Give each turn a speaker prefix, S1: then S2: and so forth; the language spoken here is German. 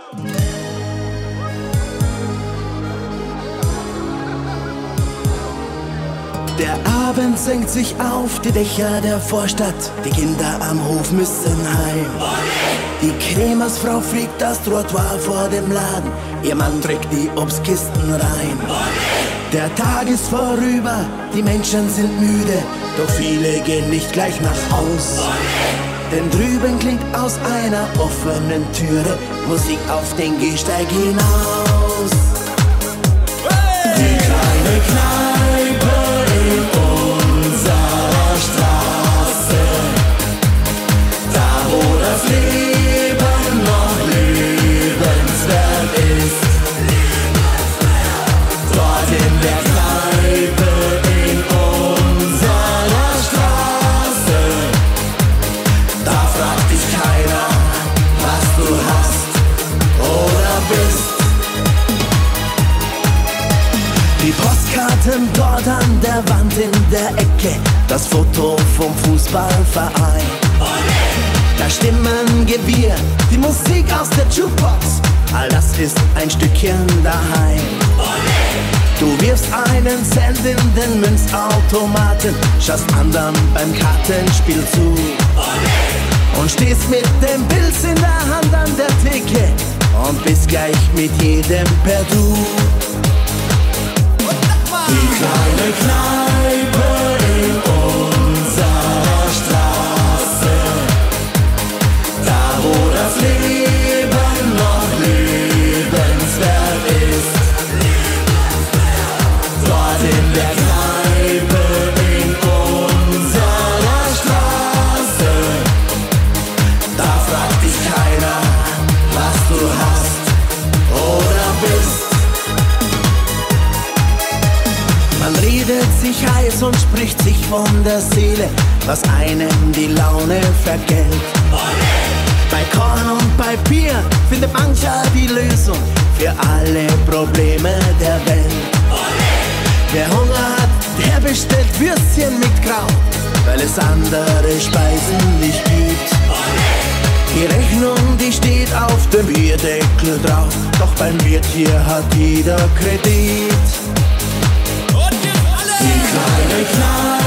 S1: Der Abend senkt sich auf die Dächer der Vorstadt. Die Kinder am Hof müssen heim. Die Krämersfrau fliegt das Trottoir vor dem Laden. Ihr Mann trägt die Obstkisten rein. Der Tag ist vorüber, die Menschen sind müde, doch viele gehen nicht gleich nach Haus. Denn drüben klingt aus einer offenen Türe Musik auf den Gehsteig hinaus. Die kleine Kneipe in unserer Straße, da wo das Leben noch lebenswert ist. Dort in der Kneipe in unserer Straße, da fragt dich keiner, was du hast oder bist. Die Postkarten dort an der Wand in der Ecke, das Foto vom Fußballverein. Da Stimmengewirr, die Musik aus der Jukebox, all das ist ein Stückchen daheim. Du wirfst einen Cent in den Münzautomaten, schaust anderen beim Kartenspiel zu und stehst mit dem Pilz in der Hand an der Theke und bist gleich mit jedem per Du. Die kleine Kneipe in unserer Straße, da wo das Leben noch lebenswert ist. Dort in der Kneipe in unserer Straße, da fragt dich keiner, was du hast oder bist. Man redet sich heiß und spricht sich von der Seele, was einem die Laune vergällt. Bei Korn und bei Bier findet mancher die Lösung für alle Probleme der Welt. Wer Hunger hat, der bestellt Würstchen mit Kraut, weil es andere Speisen nicht gibt. Die Rechnung, die steht auf dem Bierdeckel drauf, doch beim Wirt hier hat jeder Kredit. Die kleine Kneipe